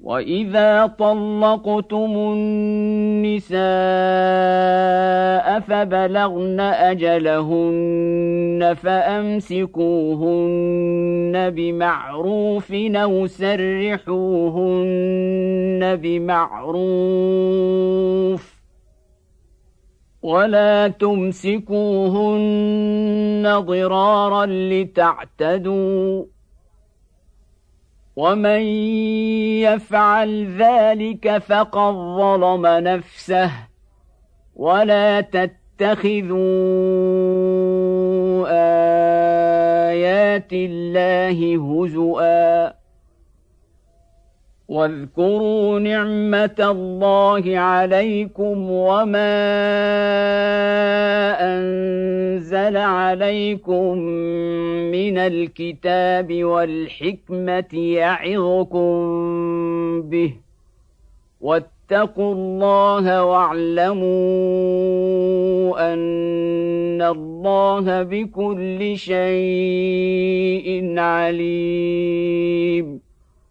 وإذا طلقتم النساء فبلغن أجلهن فأمسكوهن بمعروف أو سرحوهن بمعروف ولا تمسكوهن ضرارا لتعتدوا ومن يفعل ذلك فقد ظلم نفسه ولا تتخذوا آيات الله هزؤا واذكروا نعمة الله عليكم وما أنزل عليكم من الكتاب والحكمة يعظكم به واتقوا الله واعلموا أن الله بكل شيء عليم